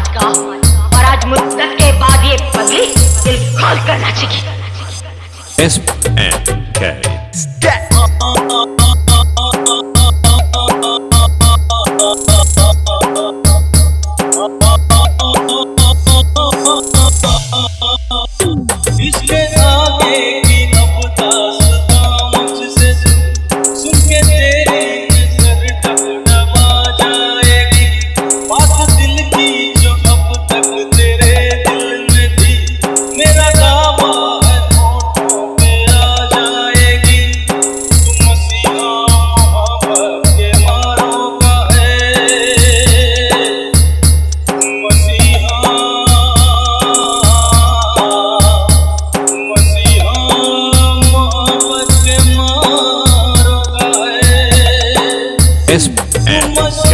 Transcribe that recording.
का, और आज मुद्दत के बाद ये पगली दिल खोल कर नाचेगी। इसके आगे की अब दास्तां मुझसे सुन के तेरी नजर टकटमा जाएगी। बात दिल की जो अब तक तेरे दिल में थी, मेरा दावा है होठों पे आ जाएगी। तू मसीहा मोहब्बत के मारों का है, मसीहा मोहब्बत के मारों का है।